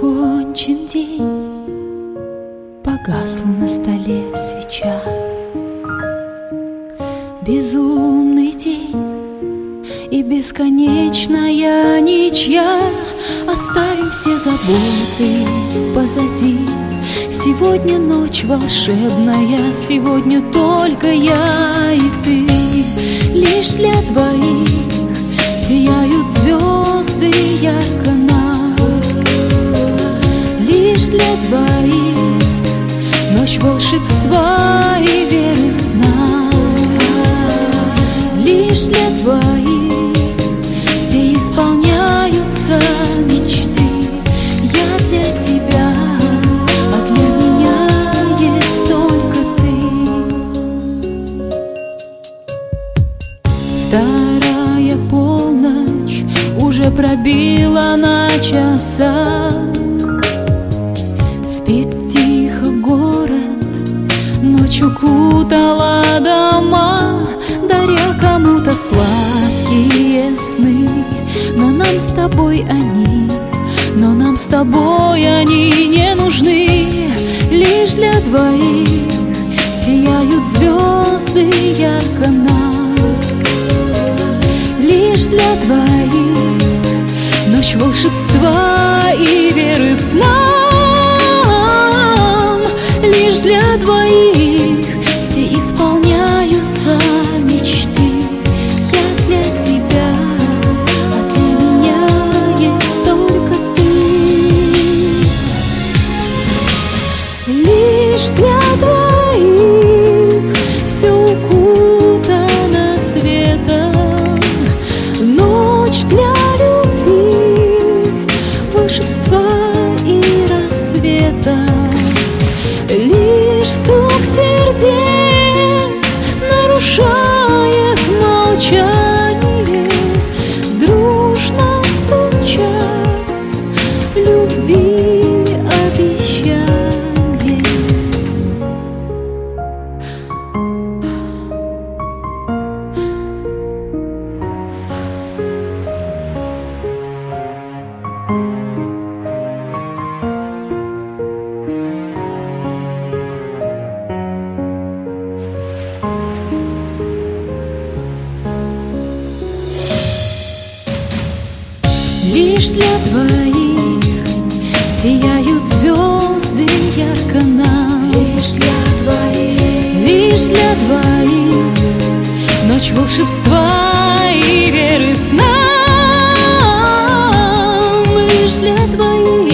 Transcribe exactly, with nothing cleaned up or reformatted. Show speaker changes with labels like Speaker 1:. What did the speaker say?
Speaker 1: окончен день, погасла на столе свеча. Безумный день и бесконечная ничья. Оставим все заботы позади. Сегодня ночь волшебная, сегодня только я и ты. Лишь для двоих сияют звезды ярко нам. Лишь для двоих ночь волшебства и веры сна. Лишь для двоих все исполняются мечты. Я для тебя, а для меня есть только ты. Вторая полночь уже пробила на часа. Спит тихо город, ночь укутала дома, даря кому-то сладкие сны. Но нам с тобой они, но нам с тобой они не нужны. Лишь для двоих сияют звезды ярко нам. Лишь для двоих ночь волшебства и веры сна. Лишь для двоих все исполняются мечты. Я для тебя, а для меня есть только ты. Лишь для двоих все укутано светом. Ночь для любви, волшебства и рассвета. Лишь стук сердец нарушает молчание, дружно стучат любви обещания. Лишь для двоих сияют звезды ярко нам. Лишь для двоих, лишь для двоих ночь волшебства и веры сна. Лишь для двоих